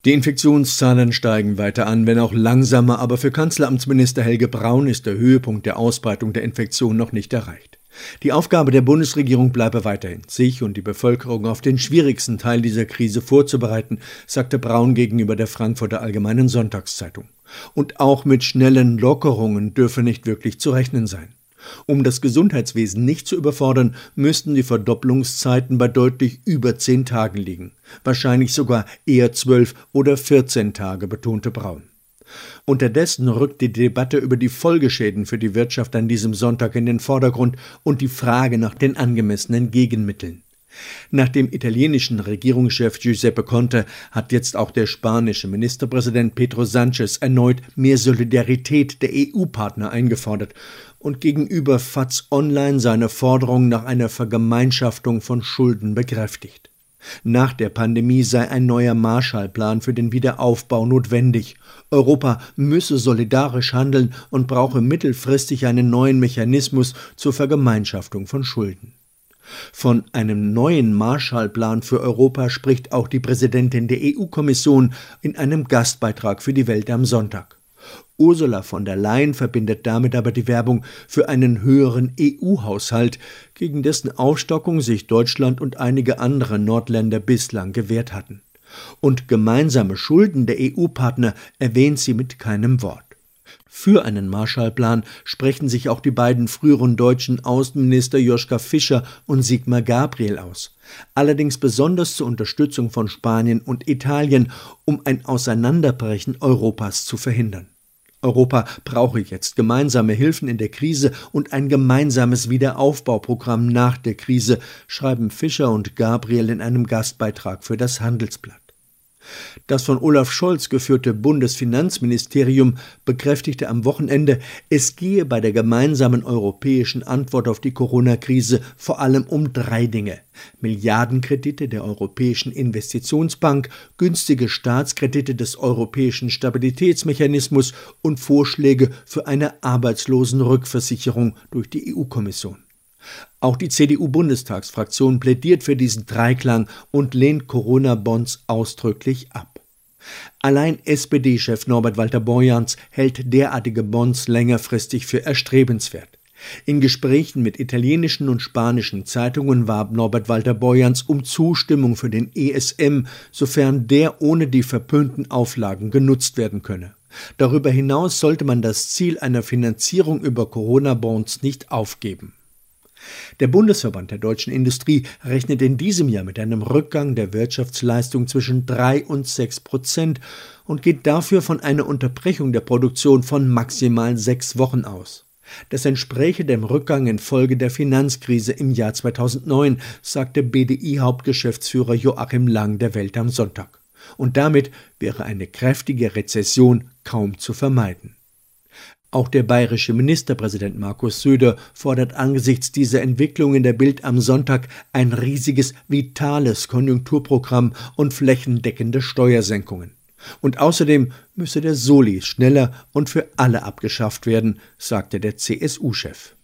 Die Infektionszahlen steigen weiter an, wenn auch langsamer, aber für Kanzleramtsminister Helge Braun ist der Höhepunkt der Ausbreitung der Infektion noch nicht erreicht. Die Aufgabe der Bundesregierung bleibe weiterhin, sich und die Bevölkerung auf den schwierigsten Teil dieser Krise vorzubereiten, sagte Braun gegenüber der Frankfurter Allgemeinen Sonntagszeitung. Und auch mit schnellen Lockerungen dürfe nicht wirklich zu rechnen sein. Um das Gesundheitswesen nicht zu überfordern, müssten die Verdopplungszeiten bei deutlich über 10 Tagen liegen. Wahrscheinlich sogar eher 12 oder 14 Tage, betonte Braun. Unterdessen rückt die Debatte über die Folgeschäden für die Wirtschaft an diesem Sonntag in den Vordergrund und die Frage nach den angemessenen Gegenmitteln. Nach dem italienischen Regierungschef Giuseppe Conte hat jetzt auch der spanische Ministerpräsident Pedro Sánchez erneut mehr Solidarität der EU-Partner eingefordert und gegenüber FAZ Online seine Forderung nach einer Vergemeinschaftung von Schulden bekräftigt. Nach der Pandemie sei ein neuer Marshallplan für den Wiederaufbau notwendig. Europa müsse solidarisch handeln und brauche mittelfristig einen neuen Mechanismus zur Vergemeinschaftung von Schulden. Von einem neuen Marshallplan für Europa spricht auch die Präsidentin der EU-Kommission in einem Gastbeitrag für die Welt am Sonntag. Ursula von der Leyen verbindet damit aber die Werbung für einen höheren EU-Haushalt, gegen dessen Aufstockung sich Deutschland und einige andere Nordländer bislang gewehrt hatten. Und gemeinsame Schulden der EU-Partner erwähnt sie mit keinem Wort. Für einen Marshallplan sprechen sich auch die beiden früheren deutschen Außenminister Joschka Fischer und Sigmar Gabriel aus. Allerdings besonders zur Unterstützung von Spanien und Italien, um ein Auseinanderbrechen Europas zu verhindern. Europa brauche jetzt gemeinsame Hilfen in der Krise und ein gemeinsames Wiederaufbauprogramm nach der Krise, schreiben Fischer und Gabriel in einem Gastbeitrag für das Handelsblatt. Das von Olaf Scholz geführte Bundesfinanzministerium bekräftigte am Wochenende, es gehe bei der gemeinsamen europäischen Antwort auf die Corona-Krise vor allem um 3 Dinge: Milliardenkredite der Europäischen Investitionsbank, günstige Staatskredite des Europäischen Stabilitätsmechanismus und Vorschläge für eine Arbeitslosenrückversicherung durch die EU-Kommission. Auch die CDU-Bundestagsfraktion plädiert für diesen Dreiklang und lehnt Corona-Bonds ausdrücklich ab. Allein SPD-Chef Norbert Walter-Borjans hält derartige Bonds längerfristig für erstrebenswert. In Gesprächen mit italienischen und spanischen Zeitungen warb Norbert Walter-Borjans um Zustimmung für den ESM, sofern der ohne die verpönten Auflagen genutzt werden könne. Darüber hinaus sollte man das Ziel einer Finanzierung über Corona-Bonds nicht aufgeben. Der Bundesverband der deutschen Industrie rechnet in diesem Jahr mit einem Rückgang der Wirtschaftsleistung zwischen 3 und 6% und geht dafür von einer Unterbrechung der Produktion von maximal 6 Wochen aus. Das entspräche dem Rückgang infolge der Finanzkrise im Jahr 2009, sagte BDI-Hauptgeschäftsführer Joachim Lang der Welt am Sonntag. Und damit wäre eine kräftige Rezession kaum zu vermeiden. Auch der bayerische Ministerpräsident Markus Söder fordert angesichts dieser Entwicklung in der Bild am Sonntag ein riesiges, vitales Konjunkturprogramm und flächendeckende Steuersenkungen. Und außerdem müsse der Soli schneller und für alle abgeschafft werden, sagte der CSU-Chef.